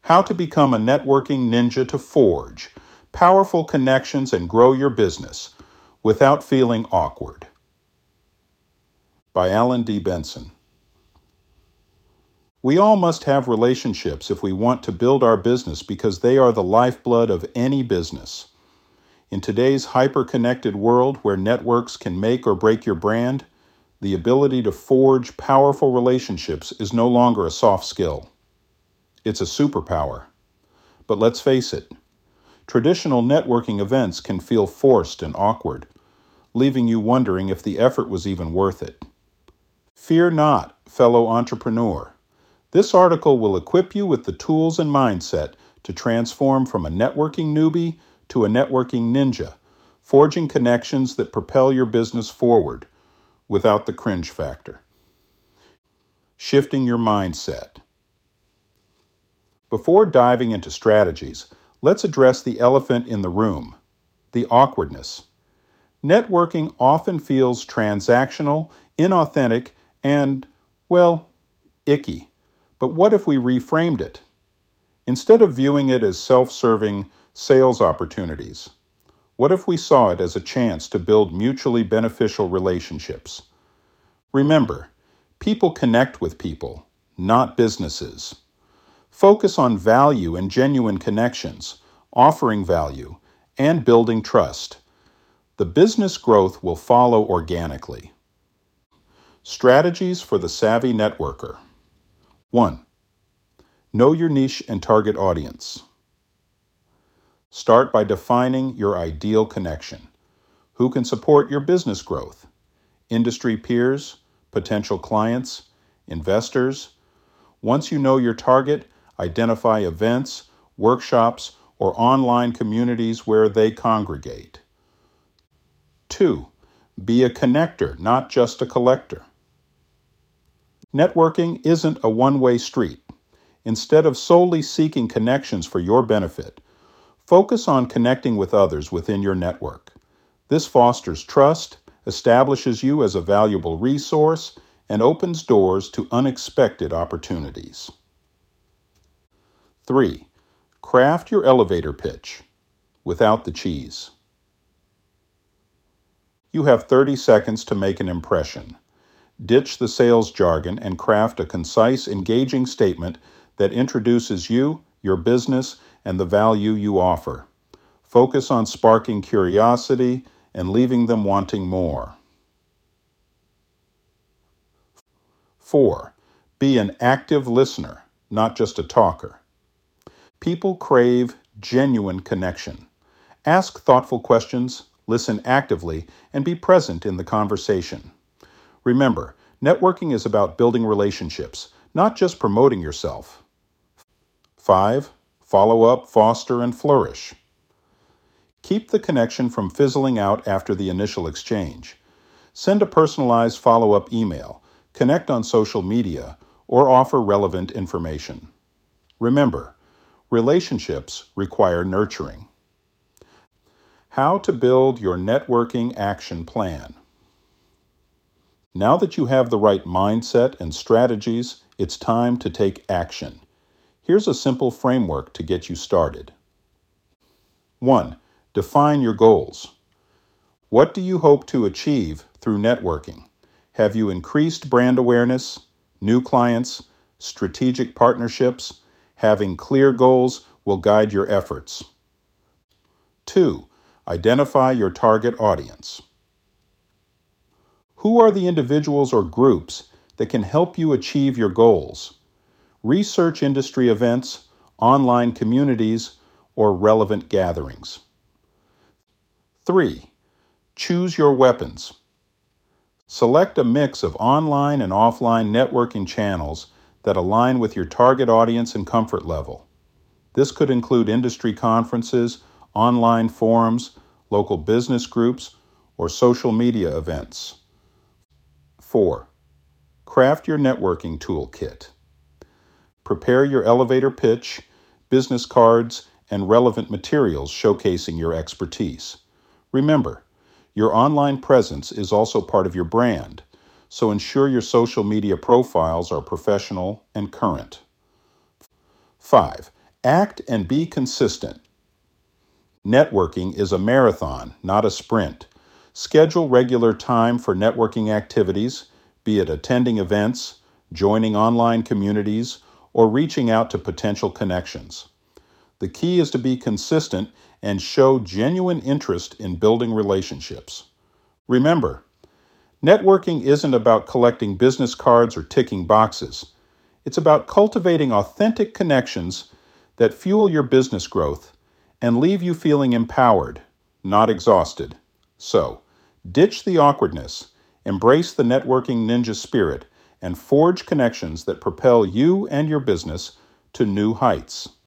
How to become a networking ninja to forge powerful connections and grow your business without feeling awkward. By Alan D. Benson. We all must have relationships if we want to build our business because they are the lifeblood of any business. In today's hyper-connected world where networks can make or break your brand, the ability to forge powerful relationships is no longer a soft skill. It's a superpower. But let's face it, traditional networking events can feel forced and awkward, leaving you wondering if the effort was even worth it. Fear not, fellow entrepreneur. This article will equip you with the tools and mindset to transform from a networking newbie to a networking ninja, forging connections that propel your business forward without the cringe factor. Shifting your mindset. Before diving into strategies, let's address the elephant in the room, the awkwardness. Networking often feels transactional, inauthentic, and, well, icky. But what if we reframed it? Instead of viewing it as self-serving sales opportunities, what if we saw it as a chance to build mutually beneficial relationships? Remember, people connect with people, not businesses. Focus on value and genuine connections, offering value, and building trust. The business growth will follow organically. Strategies for the savvy networker. 1. Know your niche and target audience. Start by defining your ideal connection. Who can support your business growth? Industry peers, potential clients, investors. Once you know your target, identify events, workshops, or online communities where they congregate. 2. Be a connector, not just a collector. Networking isn't a one-way street. Instead of solely seeking connections for your benefit, focus on connecting with others within your network. This fosters trust, establishes you as a valuable resource, and opens doors to unexpected opportunities. 3. Craft your elevator pitch without the cheese. You have 30 seconds to make an impression. Ditch the sales jargon and craft a concise, engaging statement that introduces you, your business, and the value you offer. Focus on sparking curiosity and leaving them wanting more. 4. Be an active listener, not just a talker. People crave genuine connection. Ask thoughtful questions, listen actively, and be present in the conversation. Remember, networking is about building relationships, not just promoting yourself. 5. Follow up, foster, and flourish. Keep the connection from fizzling out after the initial exchange. Send a personalized follow-up email, connect on social media, or offer relevant information. Remember, relationships require nurturing. How to build your networking action plan. Now that you have the right mindset and strategies, it's time to take action. Here's a simple framework to get you started. 1. Define your goals. What do you hope to achieve through networking? Have you increased brand awareness, new clients, strategic partnerships? Having clear goals will guide your efforts. 2. Identify your target audience. Who are the individuals or groups that can help you achieve your goals? Research industry events, online communities, or relevant gatherings. 3. Choose your weapons. Select a mix of online and offline networking channels that align with your target audience and comfort level. This could include industry conferences, online forums, local business groups, or social media events. 4. Craft your networking toolkit. Prepare your elevator pitch, business cards, and relevant materials showcasing your expertise. Remember, your online presence is also part of your brand, so ensure your social media profiles are professional and current. 5. Act and be consistent. Networking is a marathon, not a sprint. Schedule regular time for networking activities, be it attending events, joining online communities, or reaching out to potential connections. The key is to be consistent and show genuine interest in building relationships. Remember, networking isn't about collecting business cards or ticking boxes. It's about cultivating authentic connections that fuel your business growth and leave you feeling empowered, not exhausted. So, ditch the awkwardness, embrace the networking ninja spirit, and forge connections that propel you and your business to new heights.